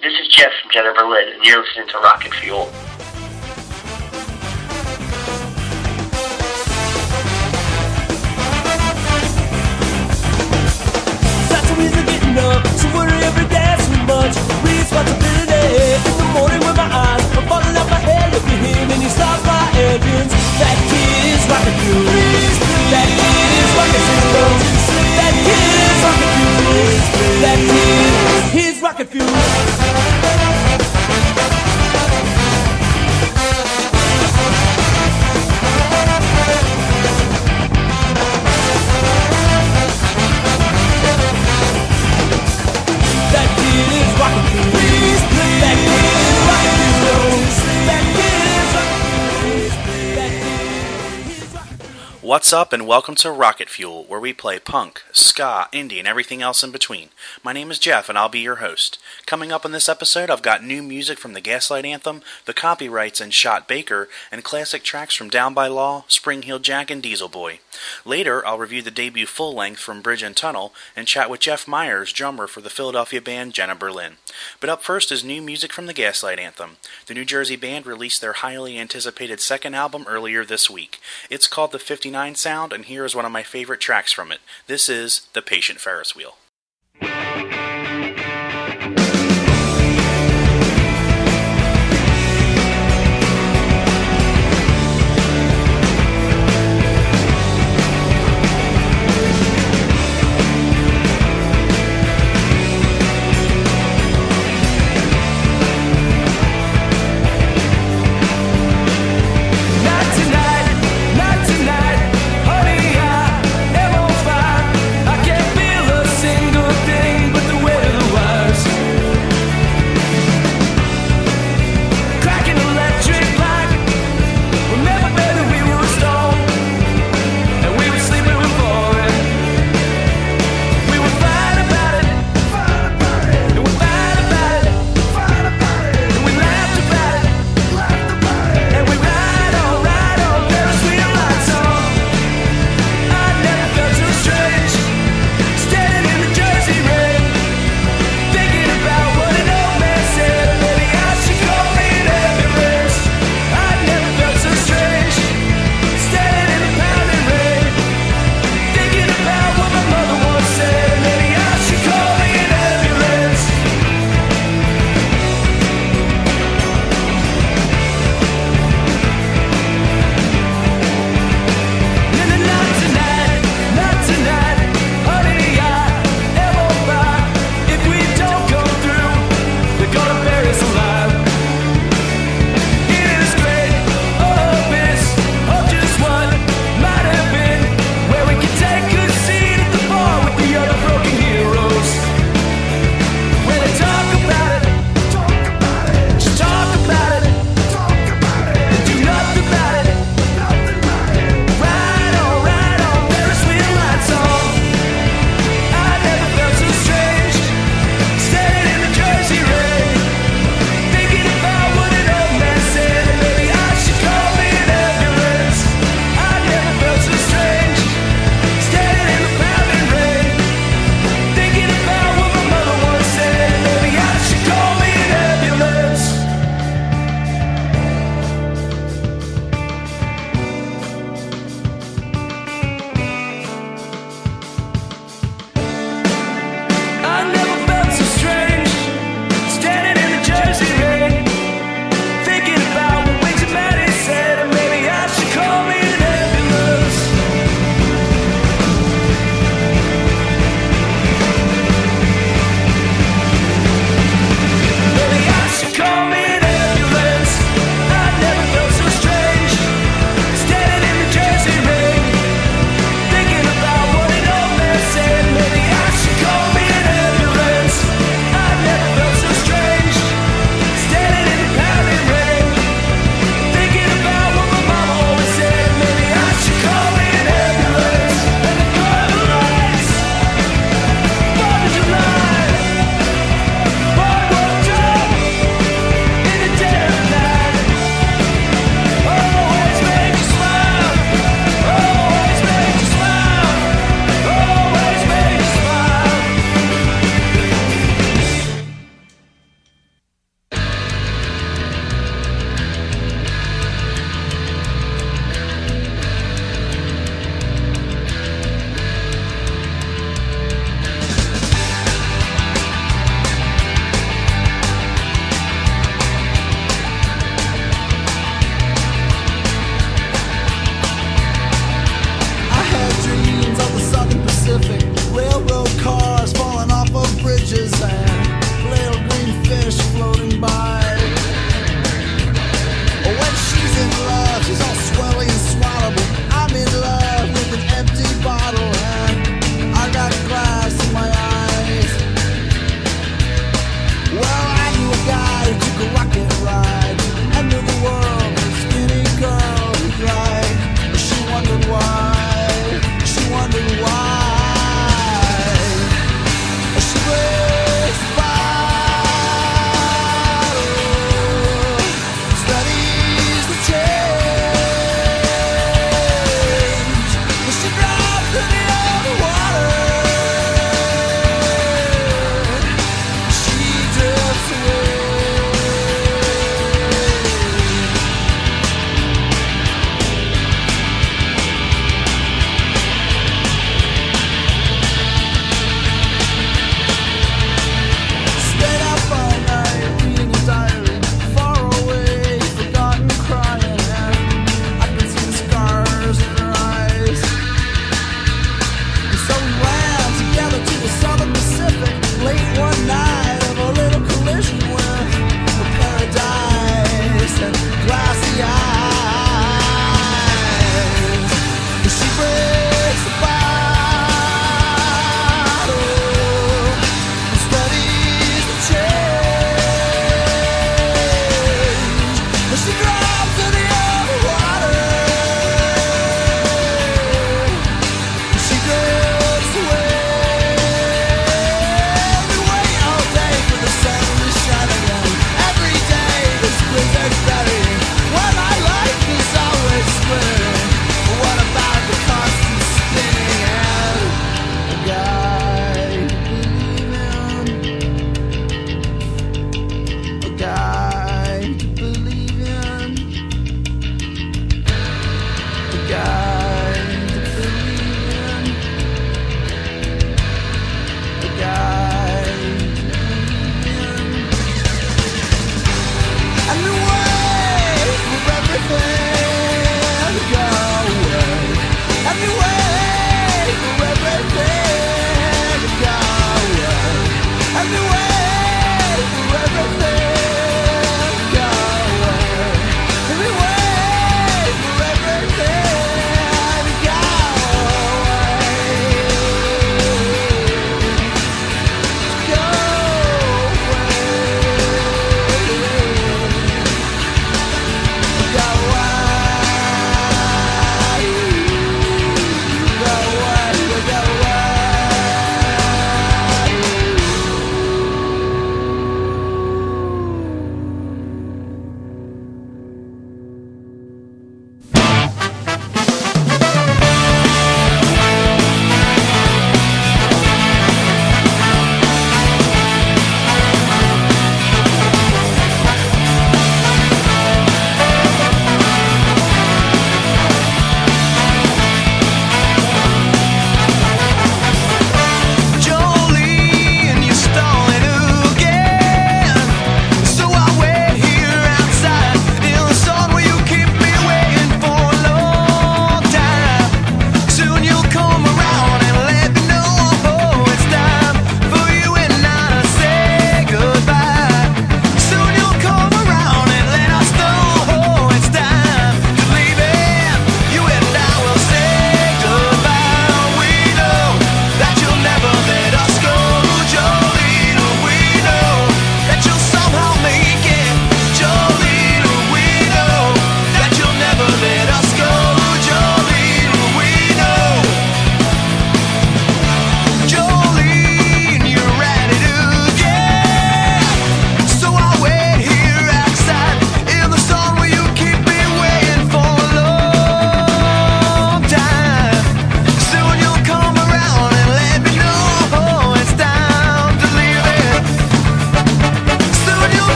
This is Jeff from Jenna Berlin, and you're listening to Rocket Fuel. Getting up, so worry every day too much. Responsibility in the morning with my eyes I'm falling out my head, look at him and he stops my engines. That kid is rocket fuel. That kid is rocket fuel. That kid is rocket fuel. That kid, he's rocket fuel. What's up and welcome to Rocket Fuel, where we play punk, ska, indie, and everything else in between. My name is Jeff and I'll be your host. Coming up in this episode, I've got new music from the Gaslight Anthem, the Copyrights and Shot Baker, and classic tracks from Down by Law, Spring Heel Jack, and Diesel Boy. Later, I'll review the debut full-length from Bridge and Tunnel and chat with Jeff Myers, drummer for the Philadelphia band Jenna Berlin. But up first is new music from the Gaslight Anthem. The New Jersey band released their highly anticipated second album earlier this week. It's called the 59 Sound, and here is one of my favorite tracks from it. This is The Patient Ferris Wheel. Honey, I am on fire. I can feel the sin.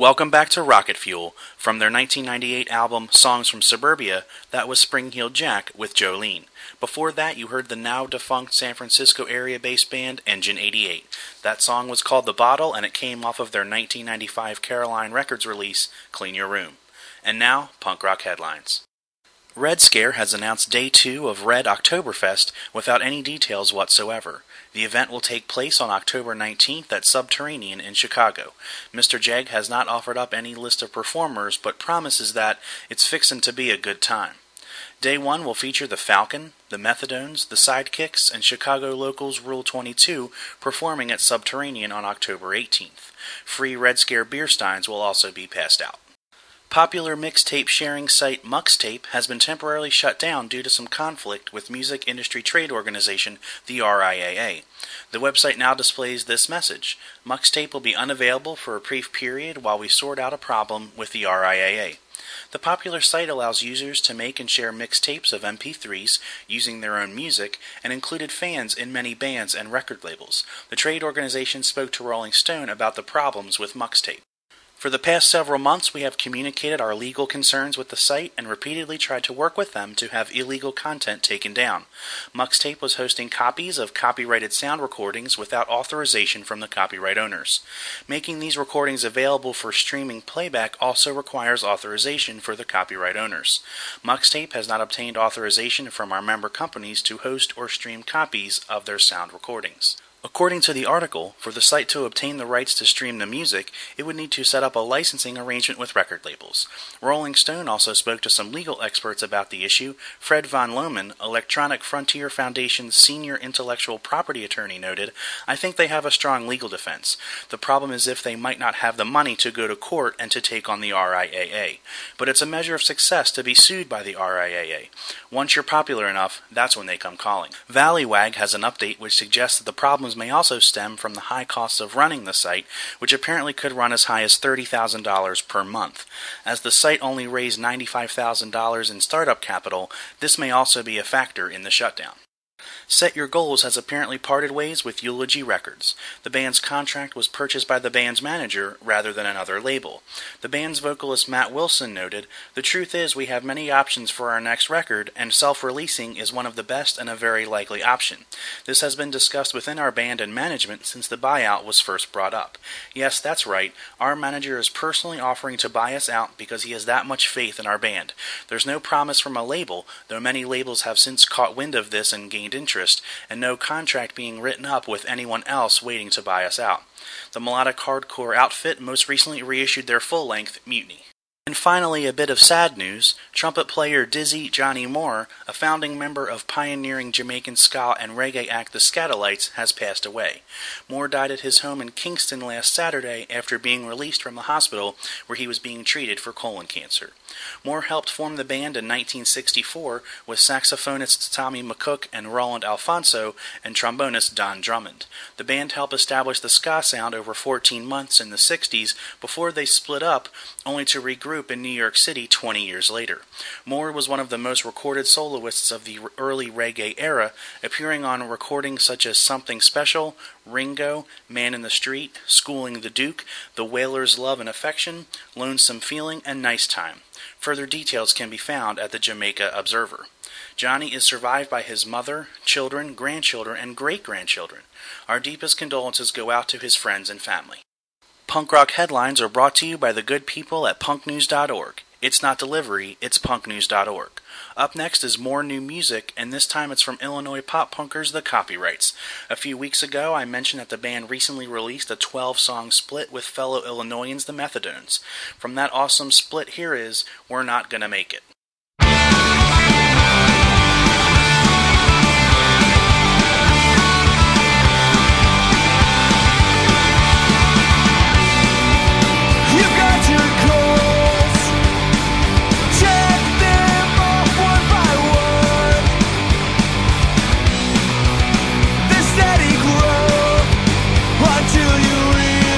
Welcome back to Rocket Fuel. From their 1998 album Songs from Suburbia, that was Spring-Heeled Jack with Jolene. Before that, you heard the now-defunct San Francisco area-based band Engine 88. That song was called The Bottle, and it came off of their 1995 Caroline Records release, Clean Your Room. And now, punk rock headlines. Red Scare has announced Day 2 of Red Oktoberfest without any details whatsoever. The event will take place on October 19th at Subterranean in Chicago. Mr. Jeg has not offered up any list of performers, but promises that it's fixin' to be a good time. Day 1 will feature the Falcon, the Methadones, the Sidekicks, and Chicago locals Rule 22 performing at Subterranean on October 18th. Free Red Scare beer steins will also be passed out. Popular mixtape sharing site Muxtape has been temporarily shut down due to some conflict with music industry trade organization, the RIAA. The website now displays this message: Muxtape will be unavailable for a brief period while we sort out a problem with the RIAA. The popular site allows users to make and share mixtapes of MP3s using their own music and included fans in many bands and record labels. The trade organization spoke to Rolling Stone about the problems with Muxtape. For the past several months, we have communicated our legal concerns with the site and repeatedly tried to work with them to have illegal content taken down. Muxtape was hosting copies of copyrighted sound recordings without authorization from the copyright owners. Making these recordings available for streaming playback also requires authorization for the copyright owners. Muxtape has not obtained authorization from our member companies to host or stream copies of their sound recordings. According to the article, for the site to obtain the rights to stream the music, it would need to set up a licensing arrangement with record labels. Rolling Stone also spoke to some legal experts about the issue. Fred Von Lohman, Electronic Frontier Foundation's senior intellectual property attorney, noted, "I think they have a strong legal defense. The problem is if they might not have the money to go to court and to take on the RIAA. But it's a measure of success to be sued by the RIAA. Once you're popular enough, that's when they come calling." Valleywag has an update which suggests that the problems may also stem from the high costs of running the site, which apparently could run as high as $30,000 per month. As the site only raised $95,000 in startup capital, this may also be a factor in the shutdown. Set Your Goals has apparently parted ways with Eulogy Records. The band's contract was purchased by the band's manager rather than another label. The band's vocalist Matt Wilson noted, "The truth is we have many options for our next record, and self-releasing is one of the best and a very likely option. This has been discussed within our band and management since the buyout was first brought up. Yes, that's right. Our manager is personally offering to buy us out because he has that much faith in our band. There's no promise from a label, though many labels have since caught wind of this and gained interest, and no contract being written up with anyone else waiting to buy us out." The melodic hardcore outfit most recently reissued their full-length Mutiny. And finally, a bit of sad news. Trumpet player Dizzy Johnny Moore, a founding member of pioneering Jamaican ska and reggae act the Skatalites, has passed away. Moore died at his home in Kingston last Saturday after being released from the hospital where he was being treated for colon cancer. Moore helped form the band in 1964 with saxophonists Tommy McCook and Roland Alfonso and trombonist Don Drummond. The band helped establish the ska sound over 14 months in the 60s before they split up, only to regroup in New York City 20 years later. Moore was one of the most recorded soloists of the early reggae era, appearing on recordings such as Something Special, Ringo, Man in the Street, Schooling the Duke, The Wailers' Love and Affection, Lonesome Feeling, and Nice Time. Further details can be found at the Jamaica Observer. Johnny is survived by his mother, children, grandchildren, and great-grandchildren. Our deepest condolences go out to his friends and family. Punk Rock Headlines are brought to you by the good people at punknews.org. It's not delivery, it's punknews.org. Up next is more new music, and this time it's from Illinois pop punkers The Copyrights. A few weeks ago, I mentioned that the band recently released a 12-song split with fellow Illinoisans, the Methadones. From that awesome split, here is We're Not Gonna Make It.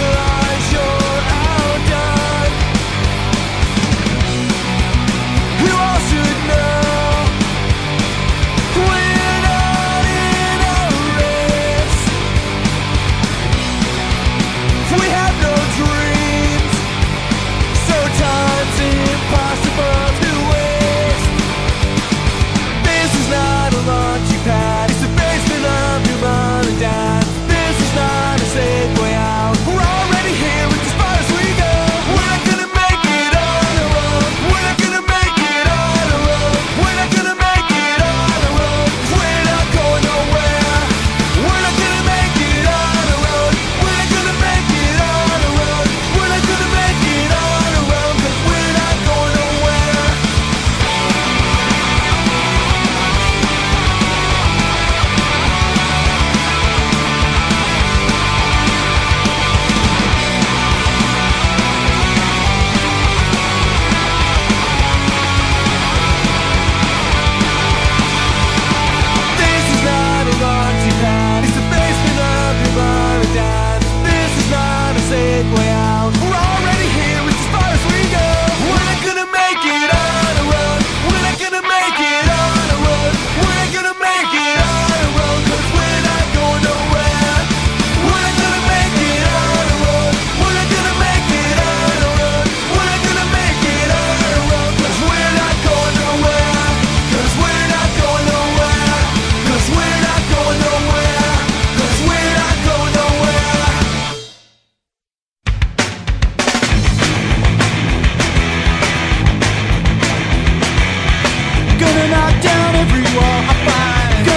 You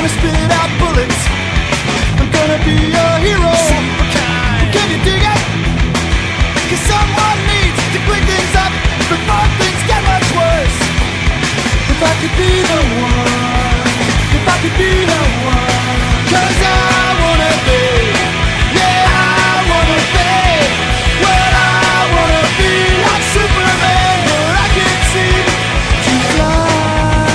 gonna spit out bullets. I'm gonna be a hero. Can you dig it? 'Cause someone needs to clean things up before things get much worse. If I could be the one, if I could be the one, 'cause I wanna be, yeah, I wanna be, well, I wanna be like Superman, where I can seem to fly.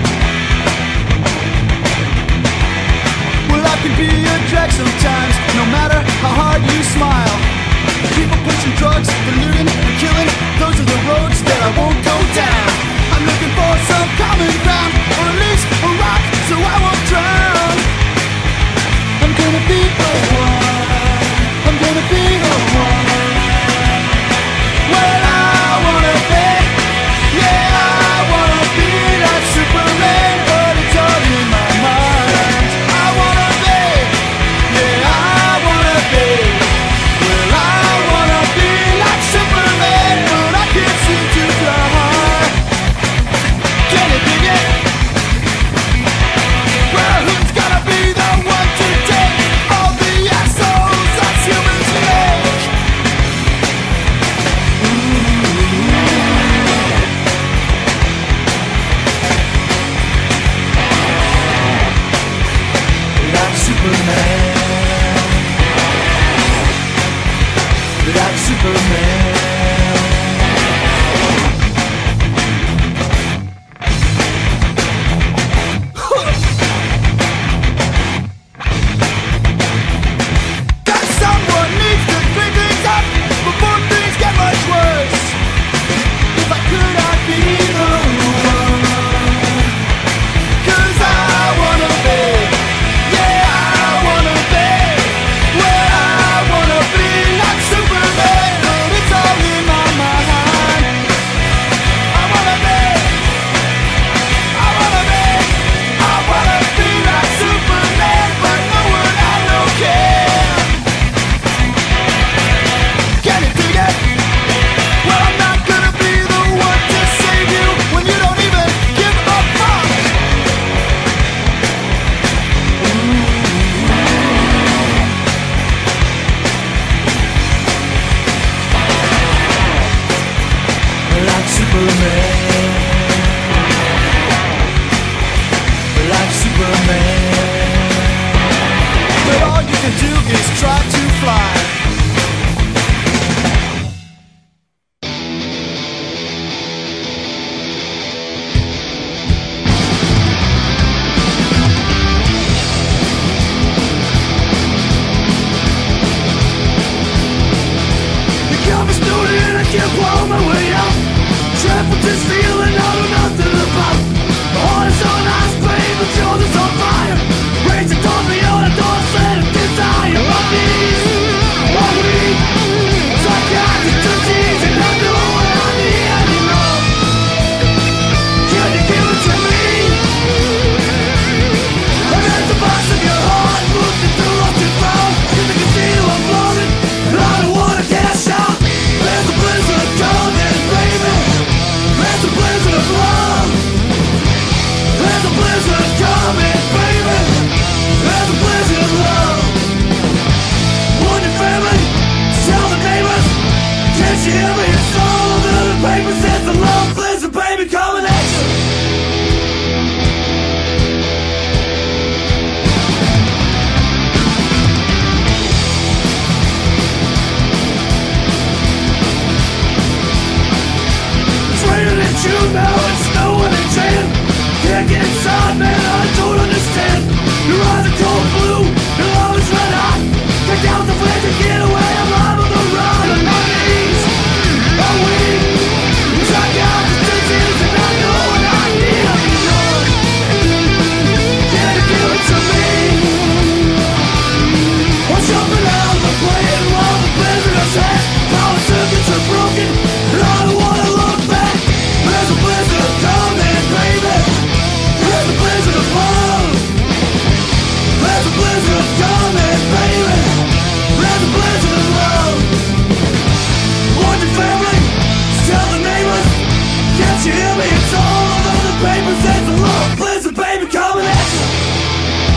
Well, I can be a drag sometimes, no matter how hard you smile. People pushing drugs, the looting, the killing, those are the roads that I won't go down. I'm looking for some common ground, or at least a rock, so I won't drown. I'm gonna be the one, I'm gonna be the one. Well, I wanna be, yeah, I wanna be like Superman, but it's all in my mind. I wanna be, yeah, I wanna be. Well, I wanna be like Superman, but I can't seem to fly. Can you dig it? Well, who's gonna be the one to take all the assholes us humans make? Like Superman, like Superman. That someone needs to clean things up before things get much worse. If I could, I'd be the one. 'Cause I wanna be, yeah, I wanna be. Well, I wanna be like Superman, but it's all in my mind. I wanna be, I wanna be, I wanna be like Superman, but no one I know can. Can you dig it? Well, I'm not gonna be the one to save you when you don't even give a fuck. Like Superman, like Superman, but all you can do is try to fly. The cover's noted and I can't claw my way out. Trapped with this feeling I know nothing about. The heart is on ice, babe, the shoulders on fire. Raging towards me on a doorstep of desire. My knees, my weak, psychotic disease, and I know what I need anymore. Can you give it to me? And as the box of your heart moves into lost and found, you can see I'm floating, and I don't wanna cash out. There's a blizzard coming, baby. There's a blizzard of love. There's a blizzard coming, baby. There's a blizzard of love. Warn your family, tell the neighbors. Can't you hear me? It's all over the paper. Says the love blizzard, baby, coming at you. It's raining in June now, it's snowing in Jan. Can't get inside, man, I don't understand. Your eyes are cold blue, your love is red hot. Take out the flames and get away, I'm live on the run. On my knees, I'm weak. Check out the disease and I know what I need. I can run. Can you give it to me? I'm jumping out of the plane while the blizzard is hot. Power circuits are broken, and I don't wanna look back. There's a blizzard coming, baby. There's a blizzard of love. There's a blizzard coming, baby. There's a blizzard of love. Warn your family, tell the neighbors. Can't you hear me? It's all over the papers. There's a love blizzard, baby, coming at you.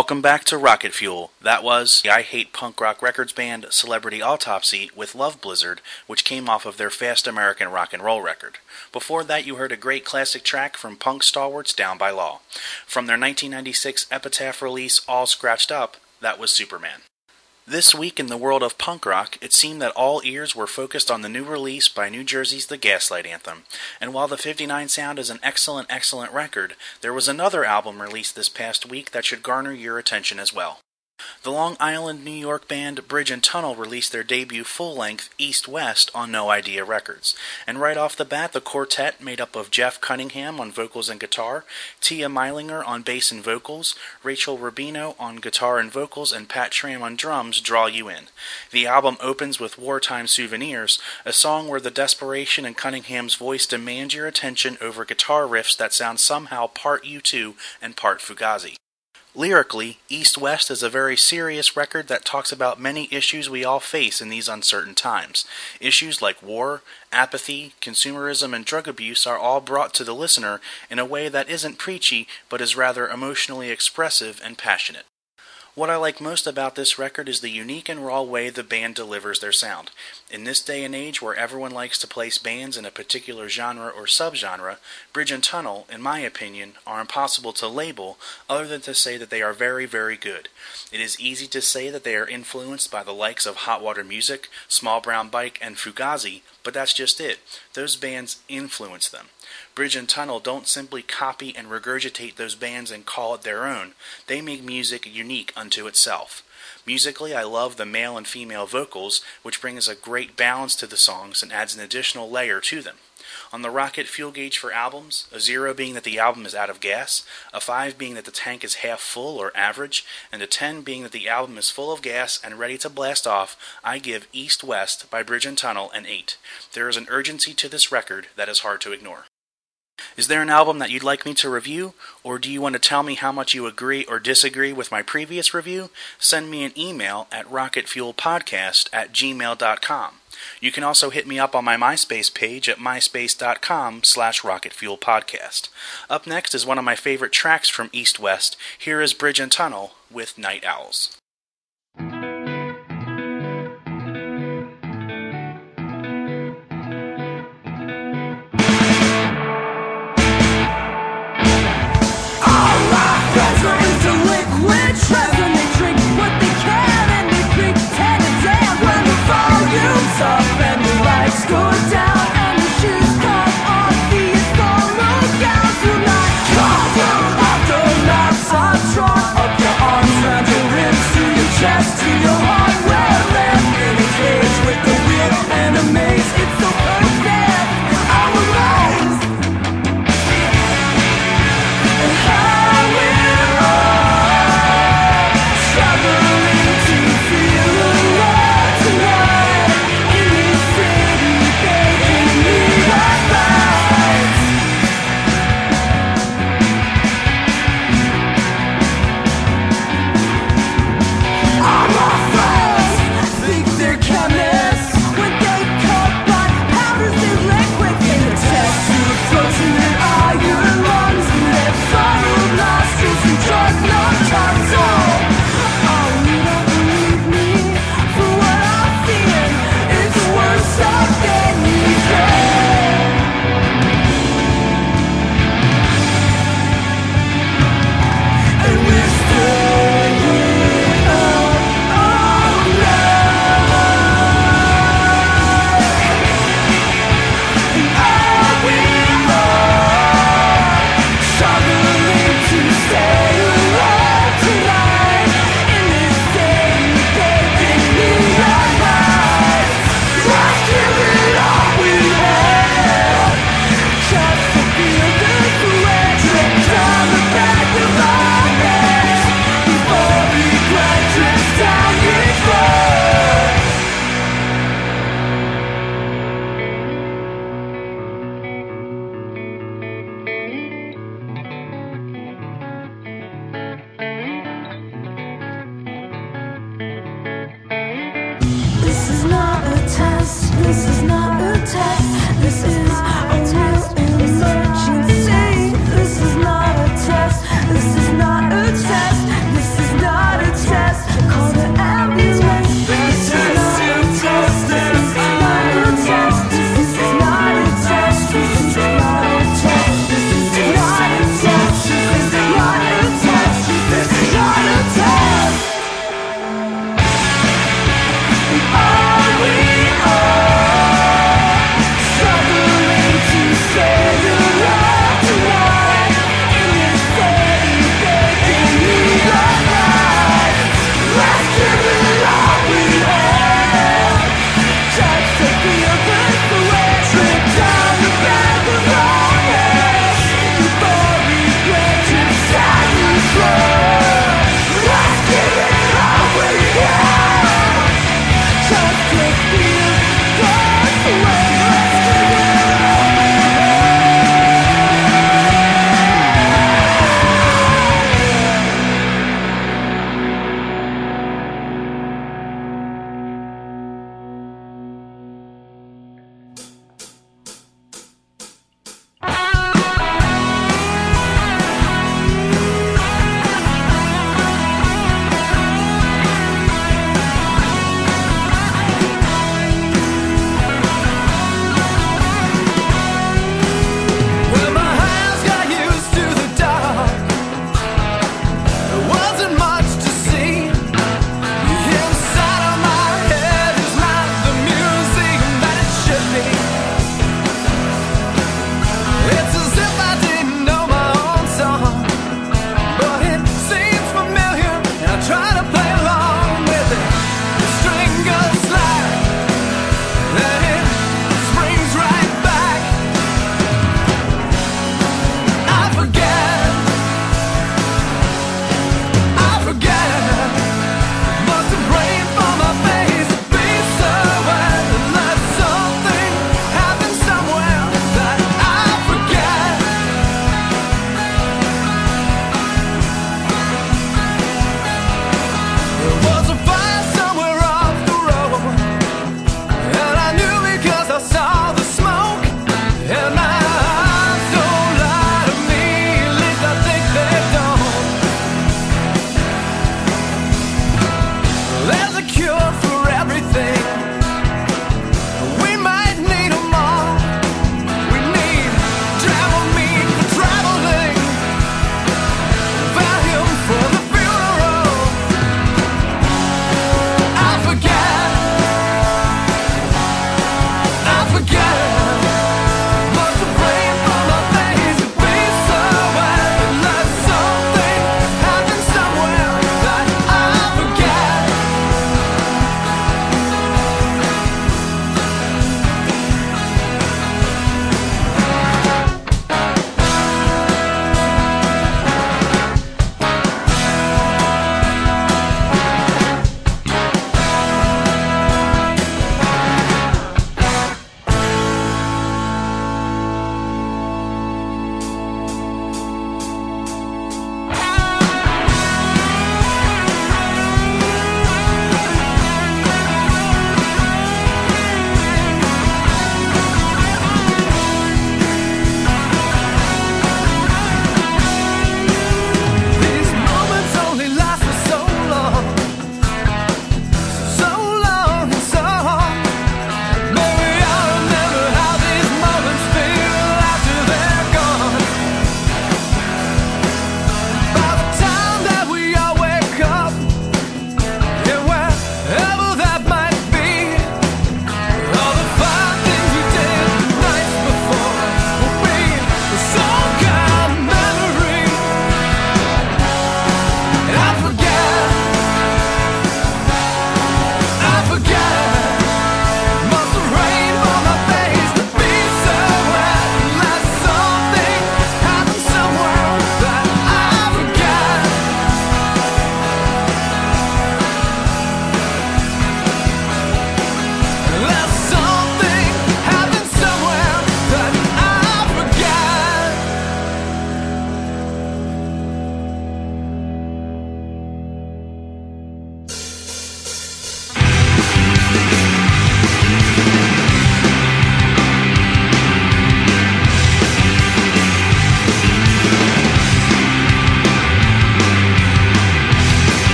Welcome back to Rocket Fuel. That was the I Hate Punk Rock Records band Celebrity Autopsy with Love Blizzard, which came off of their Fast American Rock and Roll record. Before that, you heard a great classic track from punk stalwarts Down by Law. From their 1996 Epitaph release All Scratched Up, that was Superman. This week in the world of punk rock, it seemed that all ears were focused on the new release by New Jersey's The Gaslight Anthem. And while the 59 Sound is an excellent record, there was another album released this past week that should garner your attention as well. The Long Island, New York band Bridge and Tunnel released their debut full-length East West on No Idea Records. And right off the bat, the quartet made up of Jeff Cunningham on vocals and guitar, Tia Meilinger on bass and vocals, Rachel Rubino on guitar and vocals, and Pat Tram on drums draw you in. The album opens with Wartime Souvenirs, a song where the desperation in Cunningham's voice demand your attention over guitar riffs that sound somehow part U2 and part Fugazi. Lyrically, East West is a very serious record that talks about many issues we all face in these uncertain times. Issues like war, apathy, consumerism, and drug abuse are all brought to the listener in a way that isn't preachy, but is rather emotionally expressive and passionate. What I like most about this record is the unique and raw way the band delivers their sound. In this day and age where everyone likes to place bands in a particular genre or subgenre, Bridge and Tunnel, in my opinion, are impossible to label other than to say that they are very, very good. It is easy to say that they are influenced by the likes of Hot Water Music, Small Brown Bike, and Fugazi, but that's just it. Those bands influence them. Bridge and Tunnel don't simply copy and regurgitate those bands and call it their own. They make music unique unto itself. Musically, I love the male and female vocals, which brings a great balance to the songs and adds an additional layer to them. On the Rocket Fuel gauge for albums, a 0 being that the album is out of gas, a 5 being that the tank is half full or average, and a 10 being that the album is full of gas and ready to blast off, I give East West by Bridge and Tunnel an 8. There is an urgency to this record that is hard to ignore. Is there an album that you'd like me to review, or do you want to tell me how much you agree or disagree with my previous review? Send me an email at rocketfuelpodcast@gmail.com. You can also hit me up on my MySpace page at myspace.com/rocketfuelpodcast. Up next is one of my favorite tracks from East West. Here is Bridge and Tunnel with Night Owls. Treasure, they drink what they can and they pretend to dance when the volume's up and the lights go down and the shoes come off the ethereal gowns. Do not come down after knocks are drawn up your arms round your wrists.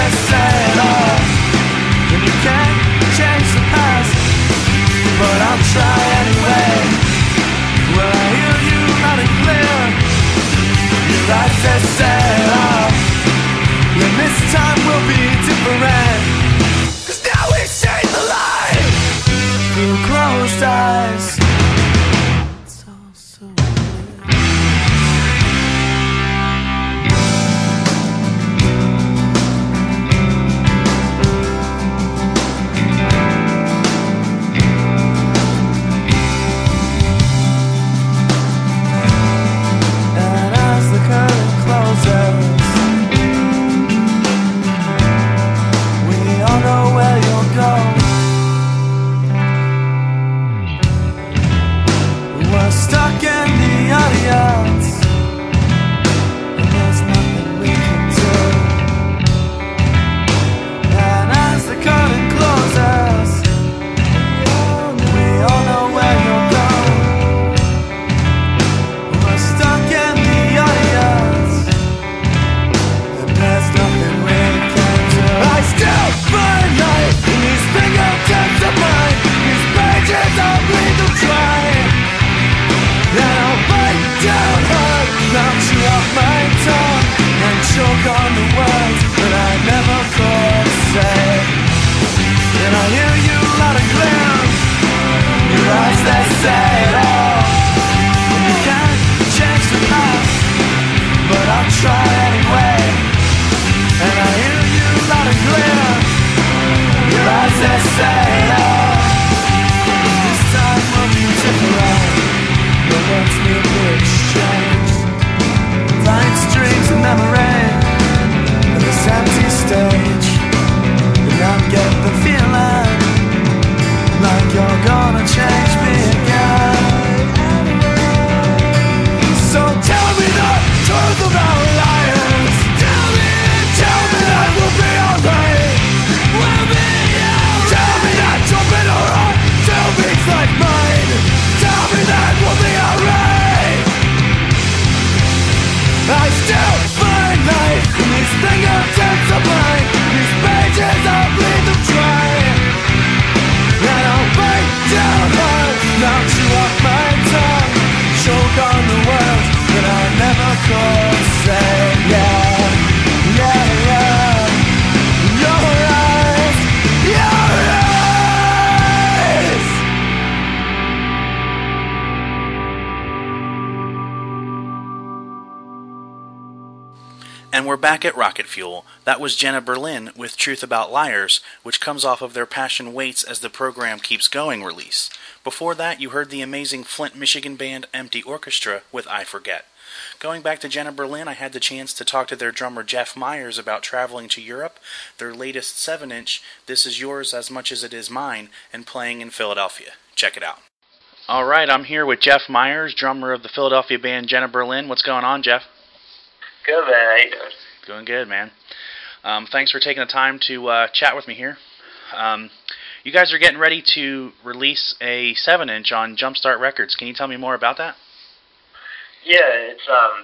their say at all. And you can't change the past, but I'll try anyway. Well, I hear you loud and clear. Your eyes they say it all. And this time will be different, 'cause now we see the light through closed eyes. It's all so and as the curtain closes, I know where you'll go. We're stuck in the audience, and there's nothing we can do. And as the curtain closes, we all know where you'll go. We're stuck in the audience, and there's nothing we can do. I still burn light in these fingertips of mine. These pages I'll bleed them dry. Then I'll bite down hard, knock you off my tongue, and choke on the words that I never thought to say. And I hear you loud and clear. Your eyes they say it all. And you can't change the past, but I'll try anyway. And I hear you loud and clear. Your eyes they say it all. This time will be different. Your words need to exchange. Flying strings of memory on this empty stage. And I get the feeling like you're gonna change me again. So tell me the truth about liars. Tell me that we'll be alright. We'll be alright. Tell me that jumping in our heart still beats like mine. Tell me that we'll be alright. I still find life in these fingertips of mine. These pages I'll bleed them dry. And I'll bite down hard, knock you off my tongue, choke on the words that I never could say. Yeah. Yeah, yeah, your eyes, your eyes. And we're back at Rocket Fuel. That was Jenna Berlin with Truth About Liars, which comes off of their Passion Waits As the Program Keeps Going release. Before that, you heard the amazing Flint, Michigan band Empty Orchestra with I Forget. Going back to Jenna Berlin, I had the chance to talk to their drummer Jeff Myers about traveling to Europe, their latest 7-inch, This Is Yours As Much As It Is Mine, and playing in Philadelphia. Check it out. Alright, I'm here with Jeff Myers, drummer of the Philadelphia band Jenna Berlin. What's going on, Jeff? Good, man. How you doing? Doing good, man. Thanks for taking the time to chat with me here. You guys are getting ready to release a 7-inch on Jumpstart Records. Can you tell me more about that? Yeah, it's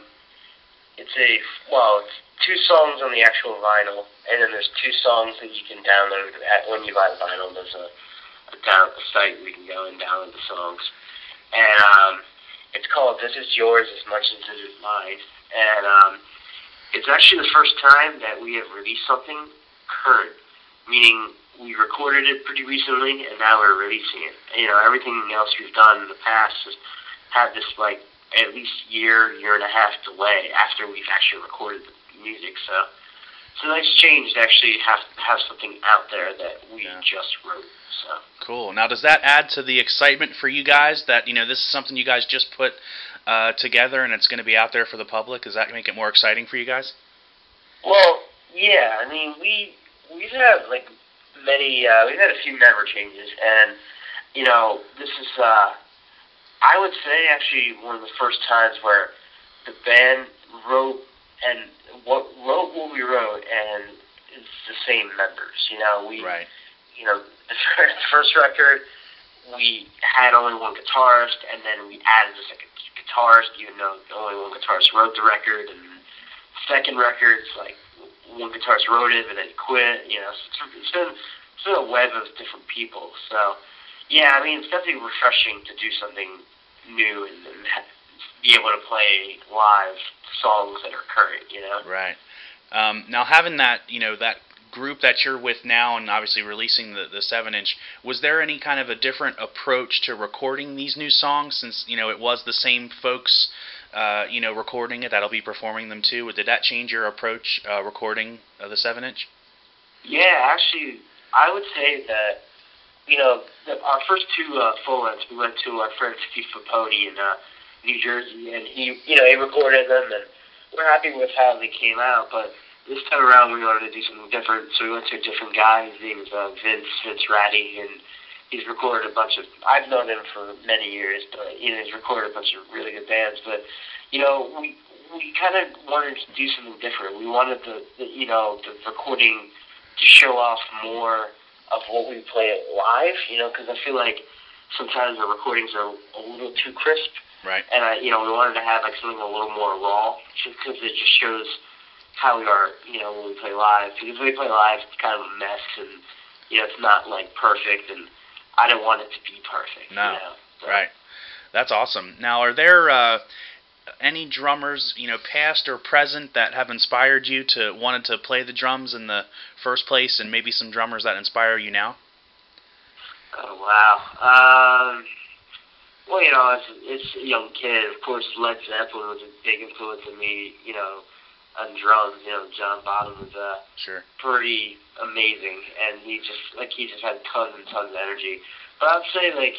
2 songs on the actual vinyl, and then there's 2 songs that you can download when you buy the vinyl. There's a down at the site where you can go and download the songs, and it's called "This Is Yours As Much As It Is Mine," and it's actually the first time that we have released something current, meaning we recorded it pretty recently, and now we're releasing it. You know, everything else we've done in the past has had this like at least year and a half delay after we've actually recorded the music. So it's a nice change to actually have something out there that we just wrote. So cool. Now, does that add to the excitement for you guys that, you know, this is something you guys just put together and it's going to be out there for the public? Does that make it more exciting for you guys? Well, yeah. I mean, we've had like many. We've had a few member changes, and you know, this is. I would say actually one of the first times where the band wrote what we wrote, and it's the same members. You know, right. You know, the first record we had only one guitarist, and then we added the second guitarist, even though only one guitarist wrote the record. And the second record, it's like one guitarist wrote it, and then he quit. You know, so it's been a web of different people. So, yeah, I mean, it's definitely refreshing to do something new and be able to play live songs that are current. You know, right. Now, having that, that group that you're with now, and obviously releasing the 7-inch, was there any kind of a different approach to recording these new songs, since it was the same folks recording it that'll be performing them too? Did that change your approach recording the 7-inch? Yeah, actually, I would say that our first two full lengths, we went to our friend Steve Faponi in New Jersey, and he recorded them, and we're happy with how they came out, but this time around, we wanted to do something different, so we went to a different guy. His name is Vince Ratty, and he's recorded a bunch of. I've known him for many years, but he's recorded a bunch of really good bands. But we kind of wanted to do something different. We wanted the recording to show off more of what we play live. Because I feel like sometimes the recordings are a little too crisp, right? And we wanted to have like something a little more raw, just because it just shows how we are, when we play live. Because when we play live, it's kind of a mess, and, it's not, like, perfect, and I don't want it to be perfect. No, So. Right. That's awesome. Now, are there any drummers, past or present, that have inspired you to wanted to play the drums in the first place, and maybe some drummers that inspire you now? Oh, wow. Well, it's a young kid. Of course, Led Zeppelin was a big influence on me, on drums. John Bonham was sure. pretty amazing, and he just had tons and tons of energy. But I'd say, like,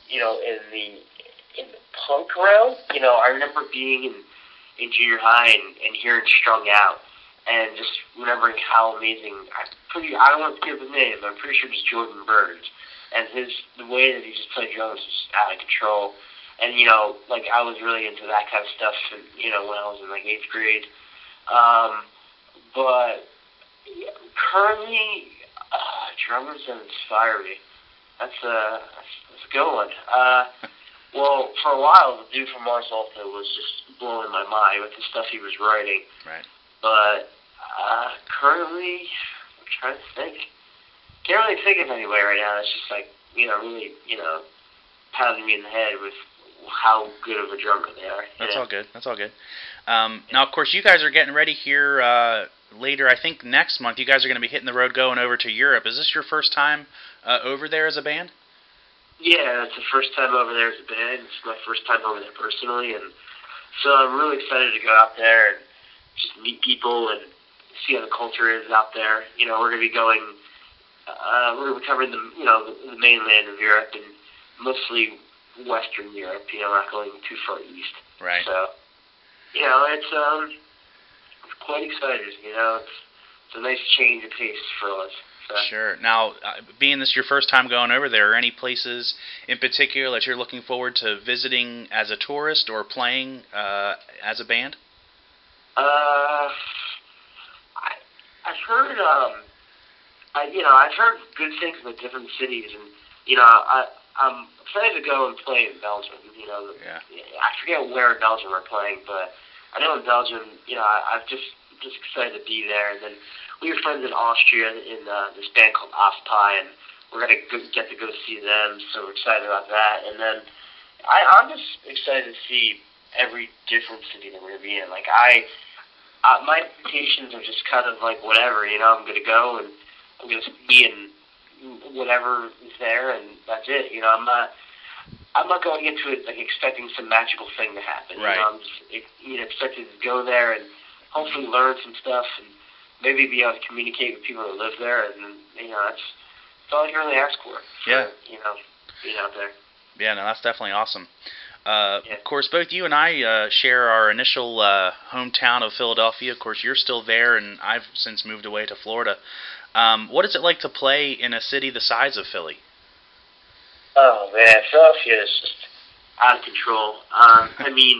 in the punk realm, I remember being in junior high and hearing Strung Out, and just remembering how amazing. I don't want to give the name, but I'm pretty sure it's Jordan Burns, and the way that he just played drums was out of control. And I was really into that kind of stuff, and, when I was in like 8th grade. But currently, drummers that inspire me. That's a good one. Well, for a while, the dude from Mars Volta was just blowing my mind with the stuff he was writing. Right. But currently, I'm trying to think. Can't really think of anybody right now. It's just like really pounding me in the head with how good of a drummer they are. That's all good. That's all good. Now, of course, you guys are getting ready here later. I think next month you guys are going to be hitting the road going over to Europe. Is this your first time over there as a band? Yeah, it's the first time over there as a band. It's my first time over there personally, and so I'm really excited to go out there and just meet people and see how the culture is out there. We're going to be going. We're going to be covering the mainland of Europe and mostly Western Europe. Not going too far east. Right. So. It's quite excited. It's a nice change of pace for us. So. Sure. Now, being this your first time going over there, are any places in particular that you're looking forward to visiting as a tourist or playing as a band? I've heard I've heard good things about different cities, and I'm excited to go and play in Belgium. Yeah. I forget where in Belgium we're playing, but I know in Belgium, I'm just excited to be there. And then we were friends in Austria in this band called Ospi, and we're going to get to go see them, so we're excited about that. And then I'm just excited to see every different city that we're going to be in. Like, my expectations are just kind of like whatever, I'm going to go and I'm going to be in whatever is there, and that's it. I'm not going into it like expecting some magical thing to happen. Right. I'm just expected to go there and hopefully learn some stuff and maybe be able to communicate with people that live there, and that's all I can really ask for. Yeah. Being out there. Yeah, no, that's definitely awesome. Yeah. Of course, both you and I share our initial hometown of Philadelphia. Of course, you're still there, and I've since moved away to Florida. What is it like to play in a city the size of Philly? Oh, man, Philadelphia is just out of control. I mean,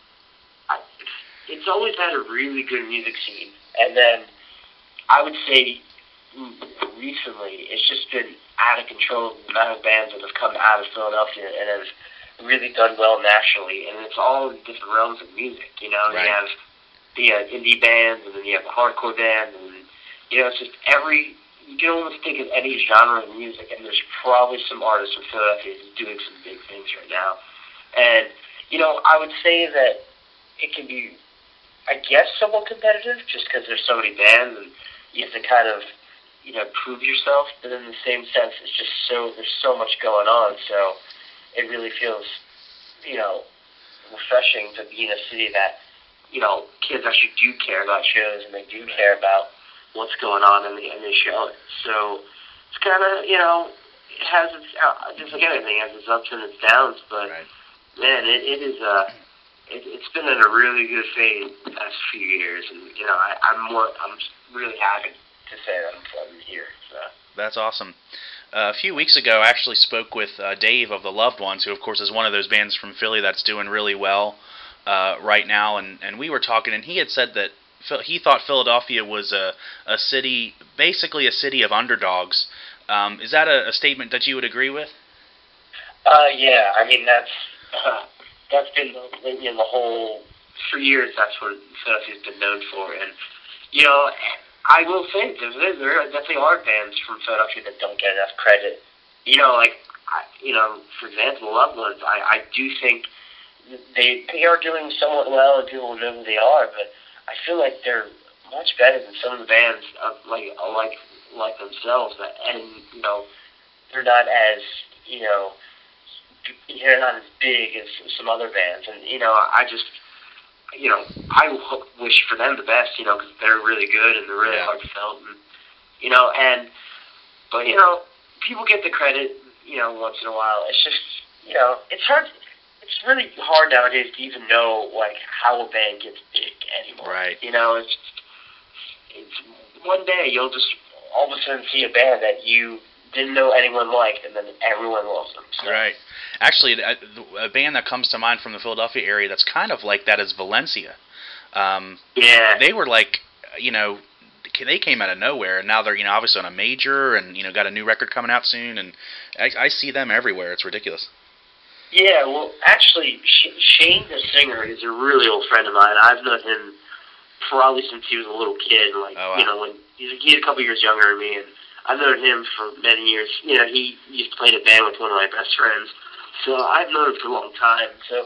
it's always had a really good music scene. And then I would say recently it's just been out of control, the amount of bands that have come out of Philadelphia and have really done well nationally. And it's all in different realms of music. Right. You have the indie bands, and then you have the hardcore bands, and it's just you can almost think of any genre of music, and there's probably some artists from Philadelphia who's doing some big things right now. And I would say that it can be, I guess, somewhat competitive, just because there's so many bands, and you have to kind of prove yourself. But in the same sense, it's just there's so much going on, so it really feels refreshing to be in a city that kids actually do care about shows, and they do care about what's going on, and they show it. So it's kind of, it has its, just like anything, it has its ups and its downs, but man, it's been in a really good phase the past few years, and I'm really happy to say that I'm here. So. That's awesome. A few weeks ago, I actually spoke with Dave of the Loved Ones, who of course is one of those bands from Philly that's doing really well right now, and we were talking, and he had said that he thought Philadelphia was a city, basically a city of underdogs. Is that a statement that you would agree with? Yeah, I mean that's been the whole, for years. That's what Philadelphia's been known for, and I will say there definitely are bands from Philadelphia that don't get enough credit. For example, Loved Ones. I do think they are doing somewhat well, and people know who they are, but I feel like they're much better than some of the bands like themselves, and they're not as they're not as big as some other bands, and I just I wish for them the best, because they're really good and they're really heartfelt, and but people get the credit once in a while. It's just it's hard. It's really hard nowadays to even know how a band gets big anymore. Right. It's one day you'll just all of a sudden see a band that you didn't know anyone liked, and then everyone loves them. So. Right. Actually, a band that comes to mind from the Philadelphia area that's kind of like that is Valencia. Yeah. They were they came out of nowhere, and now they're obviously on a major, and got a new record coming out soon, and I see them everywhere. It's ridiculous. Yeah, well, actually, Shane, the singer, is a really old friend of mine. I've known him probably since he was a little kid. When he's a couple years younger than me, and I've known him for many years. He used to play in a band with one of my best friends, so I've known him for a long time. So,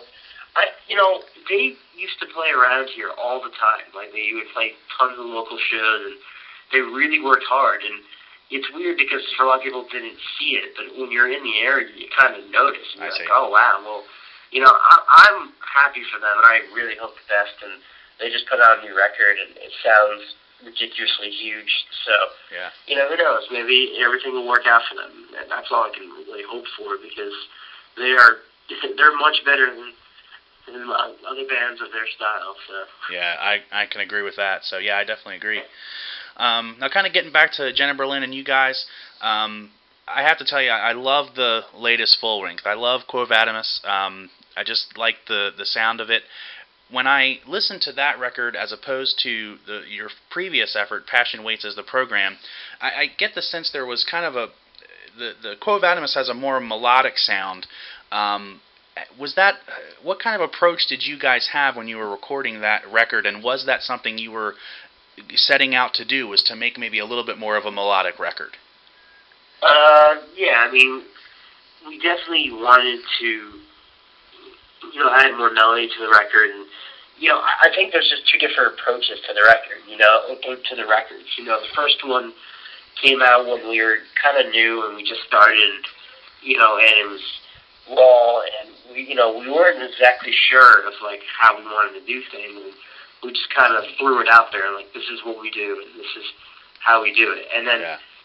they used to play around here all the time. They would play tons of local shows, and they really worked hard. And it's weird because for a lot of people didn't see it, but when you're in the area, you kind of notice. And you're like, oh, wow, well, I'm happy for them, and I really hope the best. And they just put out a new record, and it sounds ridiculously huge. So, who knows? Maybe everything will work out for them. And that's all I can really hope for, because they're much better than other bands of their style. So. Yeah, I can agree with that. So, yeah, I definitely agree. Now, kind of getting back to Jenna Berlin and you guys, I have to tell you, I love the latest full length. I love Quo Vadis. I just like the sound of it. When I listen to that record as opposed to your previous effort, Passion Waits as the Program, I get the sense there was kind of the Quo Vadis has a more melodic sound. Was that, what kind of approach did you guys have when you were recording that record, and was that something you were setting out to do, was to make maybe a little bit more of a melodic record? Yeah, I mean, we definitely wanted to, add more melody to the record, and, I think there's just two different approaches to the record, to the records. The first one came out when we were kind of new, and we just started, and it was raw, and we weren't exactly sure of, how we wanted to do things, and we just kind of threw it out there, this is what we do, and this is how we do it. And then,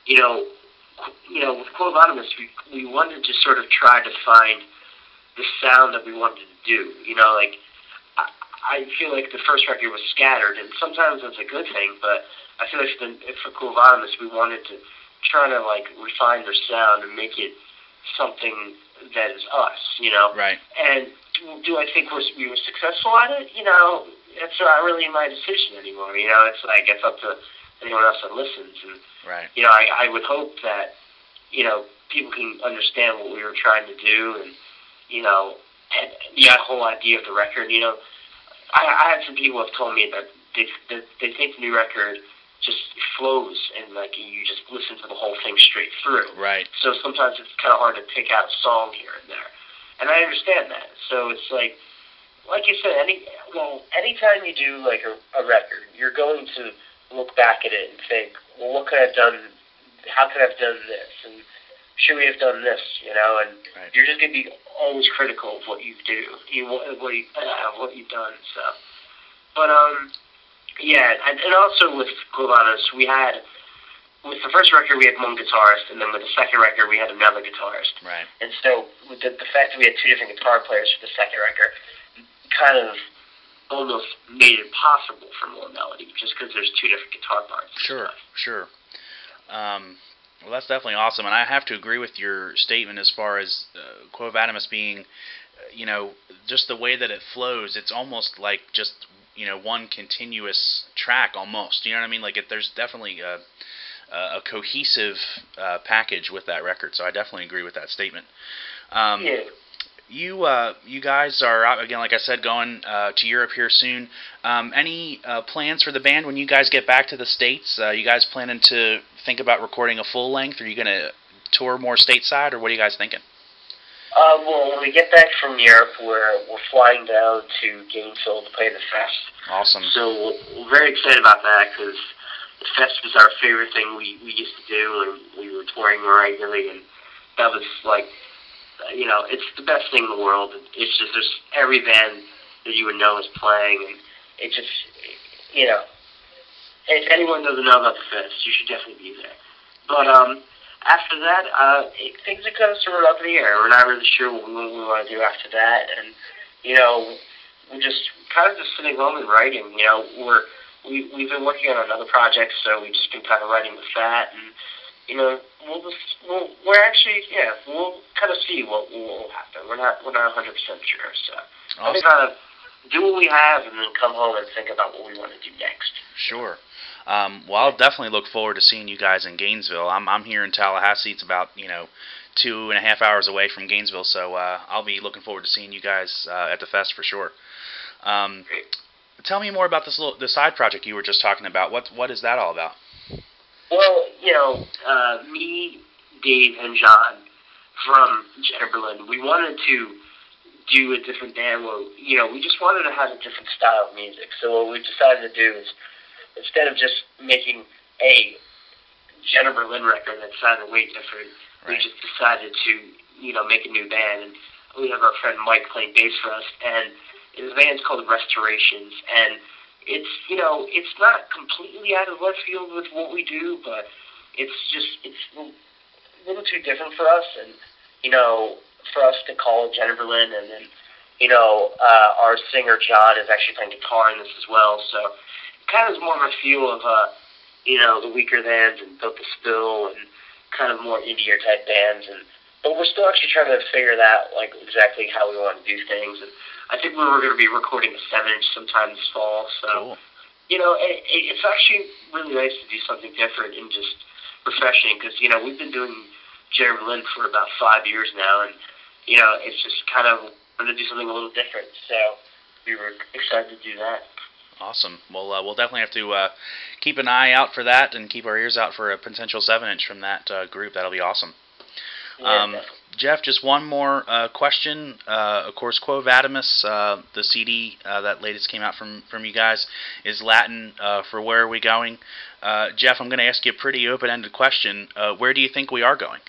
with Quo Vadis, we wanted to sort of try to find the sound that we wanted to do. I feel like the first record was scattered, and sometimes that's a good thing, but I feel like for Quo Vadis, we wanted to try to, refine their sound and make it something that is us, Right. And do I think we were successful at it? That's not really my decision anymore. It's up to anyone else that listens. And, right. I would hope that, people can understand what we were trying to do, and, and the whole idea of the record. I had some people have told me that they think the new record just flows and like you just listen to the whole thing straight through. Right. So sometimes it's kind of hard to pick out a song here and there, and I understand that. So it's like you said, anytime you do like a record, you're going to look back at it and think, well, what could I have done? How could I have done this? And should we have done this? You know, and right. You're just going to be always critical of what you do, what you've done. So, but yeah, and also with Colovados, we had with the first record we had one guitarist, and then with the second record we had another guitarist. Right. And so with the fact that we had two different guitar players for the second record, kind of almost made it possible for more melody, just because there's two different guitar parts. Sure. Well, that's definitely awesome, and I have to agree with your statement as far as Quo Vadis being, just the way that it flows. It's almost like just one continuous track almost. You know what I mean? Like there's definitely a cohesive package with that record. So I definitely agree with that statement. Yeah. You guys are out again, like I said, going to Europe here soon. Any plans for the band when you guys get back to the States? You guys planning to think about recording a full length? Are you going to tour more stateside, or what are you guys thinking? Well, when we get back from Europe, we're flying down to Gainesville to play the Fest. Awesome. So we're very excited about that because the Fest was our favorite thing we used to do, and we were touring regularly, and that was like, it's the best thing in the world. It's just there's every band that you would know is playing, and it just, if anyone doesn't know about the Fest, you should definitely be there. But after that, things are kind of sort of up in the air. We're not really sure what we want to do after that, and we're just kind of just sitting home and writing. We've been working on another project, so we've just been kind of writing with that, and we'll kind of see what will happen. We're not 100% sure, so awesome. We'll kind of do what we have and then come home and think about what we want to do next. Sure. Well, I'll definitely look forward to seeing you guys in Gainesville. I'm here in Tallahassee. It's about 2.5 hours away from Gainesville, so I'll be looking forward to seeing you guys at the Fest for sure. Great. Tell me more about the side project you were just talking about. What is that all about? Well, me, Dave, and John from Jenner Berlin, we wanted to do a different band where, we just wanted to have a different style of music. So what we decided to do is, instead of just making a Jenner Berlin record that sounded way different, right. We just decided to, make a new band. And we have our friend Mike playing bass for us, and the band's called Restorations, and it's not completely out of left field with what we do, but it's a little too different for us, and for us to call it Jenner Berlin, and then our singer John is actually playing guitar in this as well, so it kind of is more of a feel of the Weaker Thans and Built to Spill and kind of more indie type bands, but we're still actually trying to figure out like exactly how we want to do things, and I think we were going to be recording a 7-inch sometime this fall, so. Cool. It's actually really nice to do something different and just refreshing because, we've been doing Jenner Berlin for about 5 years now, and, it's just kind of going to do something a little different. So we were excited to do that. Awesome. Well, we'll definitely have to keep an eye out for that and keep our ears out for a potential 7-inch from that group. That'll be awesome. Yeah, Jeff, just one more question. Of course, Quo Vadis, the CD that latest came out from you guys, is Latin for Where Are We Going? Jeff, I'm going to ask you a pretty open-ended question. Where do you think we are going?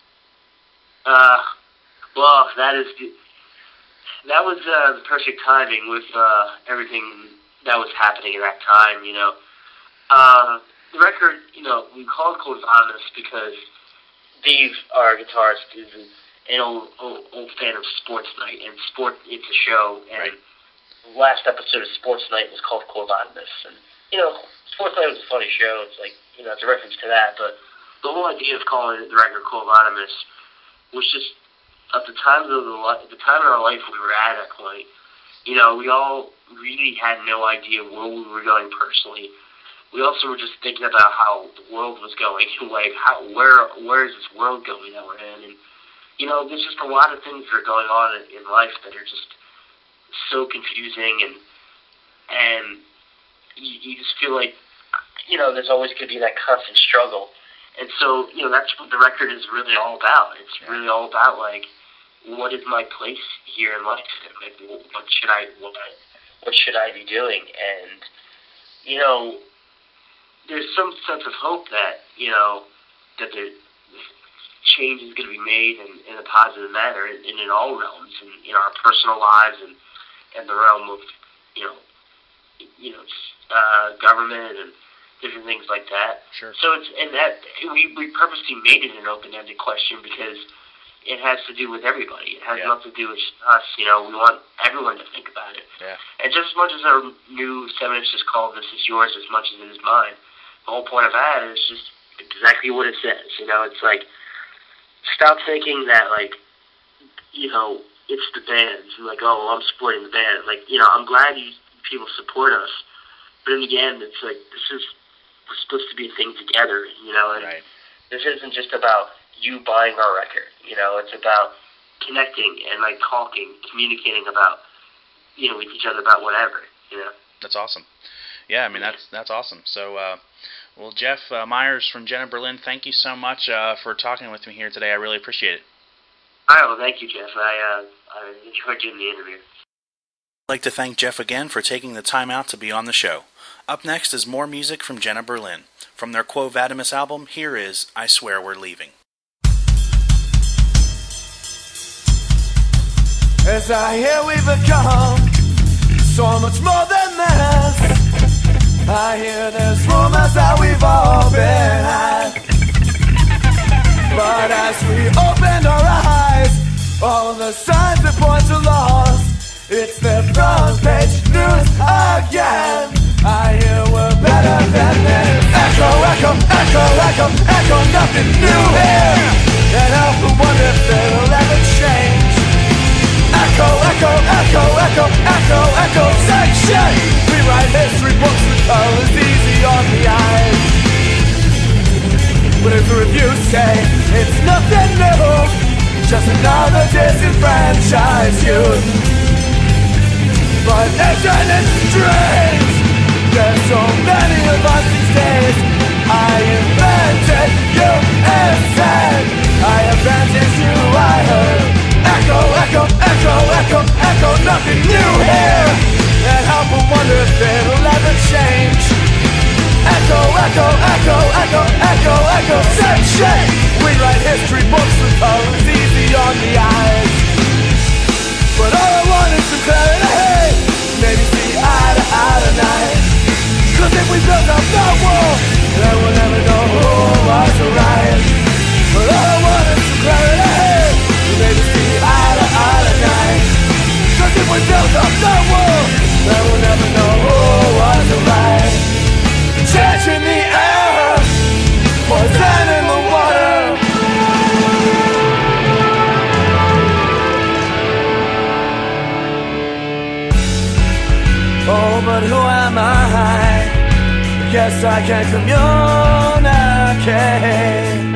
Well, that was the perfect timing with everything that was happening at that time, The record, we call it Quo Vadis because Dave, our guitarist, is an old fan of Sports Night, and it's a show, and right. The last episode of Sports Night was called Quo Vadis, and, Sports Night was a funny show, it's like, it's a reference to that, but the whole idea of calling it the record Quo Vadis was just, at the time in our life we were at that point, we all really had no idea where we were going personally. We also were just thinking about how the world was going, like where is this world going that we're in, and there's just a lot of things that are going on in life that are just so confusing, and you just feel like, there's always going to be that constant struggle. And so, that's what the record is really all about. It's really all about, like, what is my place here in life? Like, what should I be doing? And, there's some sense of hope that, that the change is going to be made in a positive manner in all realms, in our personal lives and the realm of, government and different things like that. Sure. So we purposely made it an open-ended question because it has to do with everybody. It has nothing to do with us. We want everyone to think about it. Yeah. And just as much as our new 7 inch is called "This Is Yours" as much as it is mine, the whole point of that is just exactly what it says. It's like, stop thinking that, like, it's the bands. You're like, oh, well, I'm supporting the band. Like, I'm glad people support us, but in the end, it's like, we're supposed to be a thing together, and right. This isn't just about you buying our record, it's about connecting and, like, talking, communicating about, with each other about whatever, That's awesome. Yeah, I mean, that's awesome. So, well, Jeff Myers from Jenna Berlin, thank you so much for talking with me here today. I really appreciate it. All right, well, thank you, Jeff. I enjoyed doing the interview. I'd like to thank Jeff again for taking the time out to be on the show. Up next is more music from Jenna Berlin. From their Quo Vadimus album, here is I Swear We're Leaving. As I hear we become so much more than this, I hear there's rumors that we've all been had. But as we open our eyes, all the signs that point to loss, it's the front page news again. I hear we're better than this. Echo, echo, echo, echo, echo, nothing new here. And I often wonder if it'll ever change. Echo, echo, echo, echo, echo, echo, section. We write history books with colors easy on the eyes. But if the reviews say it's nothing new, just another disenfranchised youth. But isn't it strange? There's so many of us these days. I invented you instead. I abandoned you, I heard. Echo, echo, echo, echo, echo, nothing new here. And help will wonder if it'll ever change. Echo, echo, echo, echo, echo, echo, same shit. We write history books with colors easy on the eyes. But all I want is some clarity. Maybe see eye to eye tonight. Cause if we build up the wall, then we'll never know who was right. But all I want is some clarity. Maybe see eye to eye tonight. Cause if we build up the wall, then we'll never know who was right. Change in the air, poison in the water. Oh, but who am I? Guess I can't communicate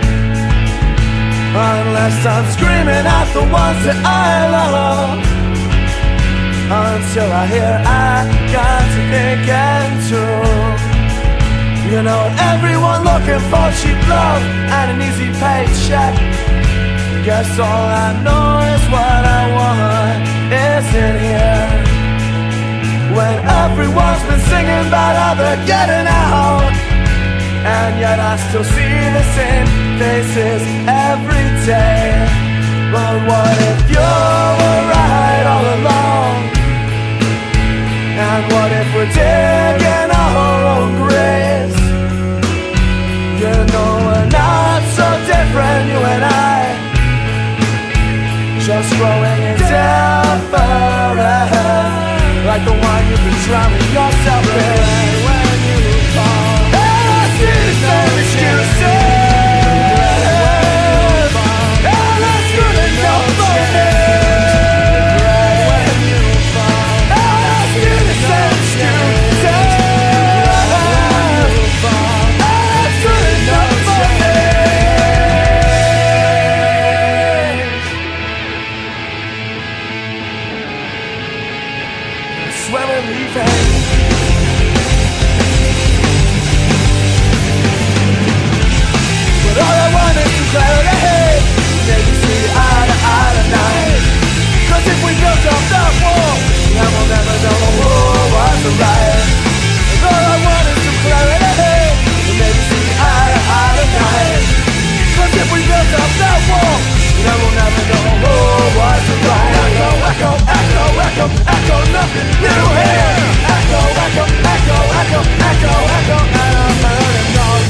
unless I'm screaming at the ones that I love. Until I hear I got to think and too. Everyone looking for cheap love and an easy paycheck. Guess all I know is what I want isn't here. When everyone's been singing about how they're getting out, and yet I still see the same faces every day. But what if you were right all along? And what if we're digging our own graves? We're not so different, you and I, just growing in different, like the one you've been drowning yourself in when you fall. And I see the same excuses, and I screwed it up. clarity, maybe see eye to eye tonight. 'Cause if we built up that wall, then we'll never know who was right. And all I want is some clarity, maybe see eye to eye tonight. 'Cause if we built up that wall, then we'll never know who was right. Echo, echo, echo, echo, echo, nothing new here. Echo, echo, echo, echo, echo, echo, and I'm burning on.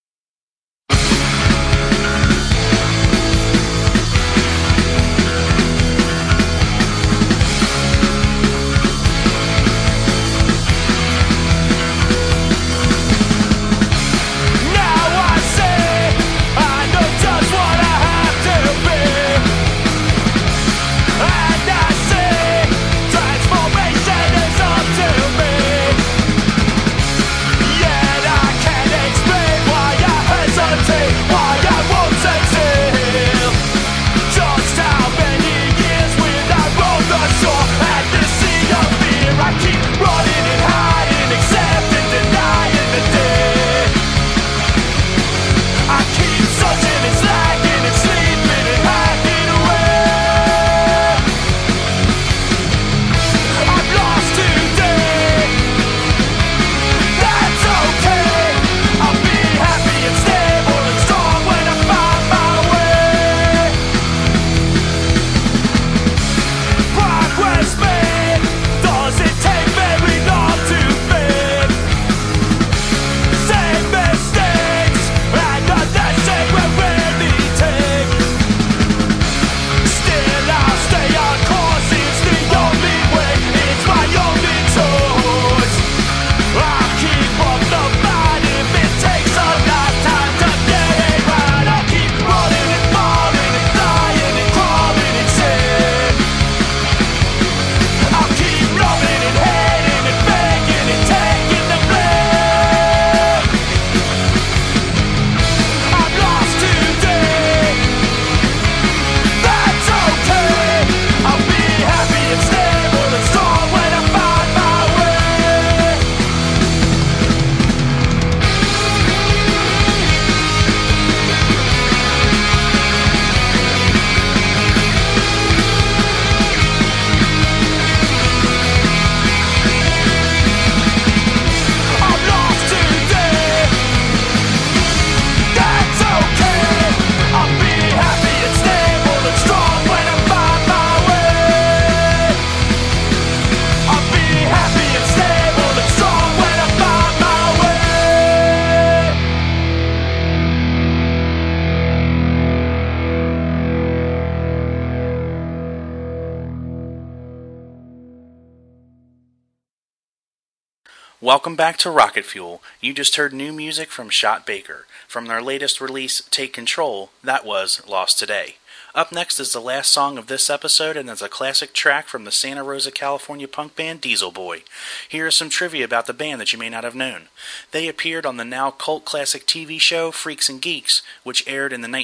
Welcome back to Rocket Fuel. You just heard new music from Shot Baker. From their latest release, Take Control, that was Lost Today. Up next is the last song of this episode, and it's a classic track from the Santa Rosa, California punk band Diesel Boy. Here is some trivia about the band that you may not have known. They appeared on the now cult classic TV show Freaks and Geeks, which aired in the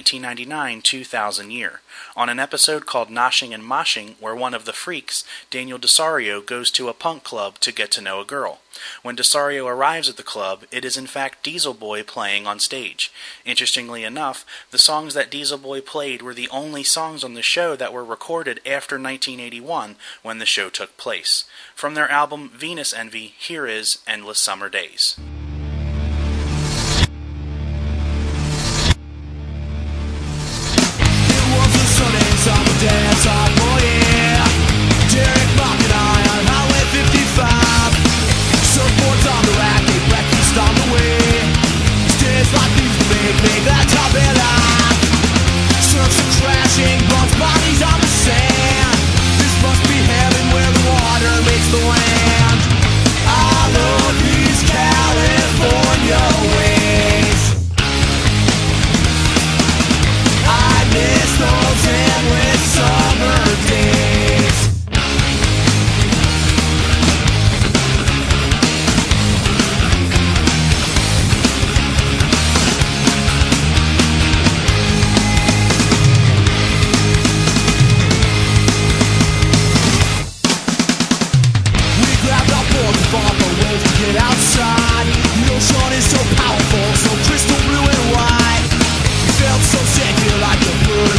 1999-2000 year. On an episode called Noshing and Moshing, where one of the freaks, Daniel Desario, goes to a punk club to get to know a girl. When Desario arrives at the club, it is in fact Diesel Boy playing on stage. Interestingly enough, the songs that Diesel Boy played were the only songs on the show that were recorded after 1981 when the show took place. From their album Venus Envy, here is Endless Summer Days. Summer day outside, oh yeah. Derek Mock and I on Highway 55. Surfboards on the rack, eat breakfast on the way. Days like these make that top it up. Surfs are crashing, both bodies on the sand. This must be heaven where the water meets the land. I love East Cali.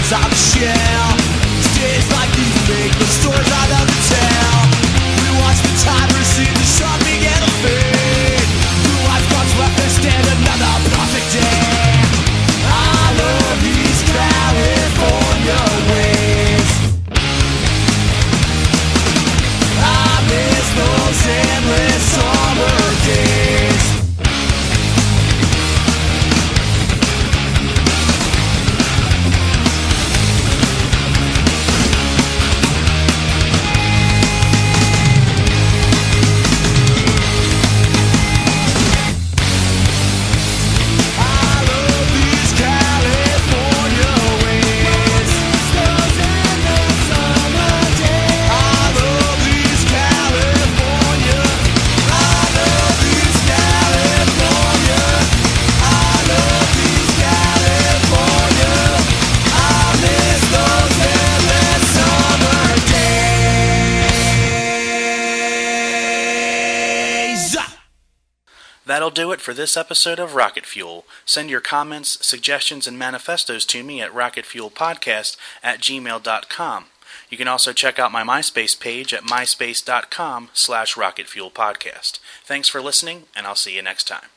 bottoms of the shell. Days like these make the stories I love to tell. We watch the time recede, the sun began to fade. Blue life comes left to stand another perfect day. I love these California ways. I miss those endless summer days. That'll do it for this episode of Rocket Fuel. Send your comments, suggestions, and manifestos to me at rocketfuelpodcast@gmail.com. You can also check out my MySpace page at myspace.com/rocketfuelpodcast. Thanks for listening, and I'll see you next time.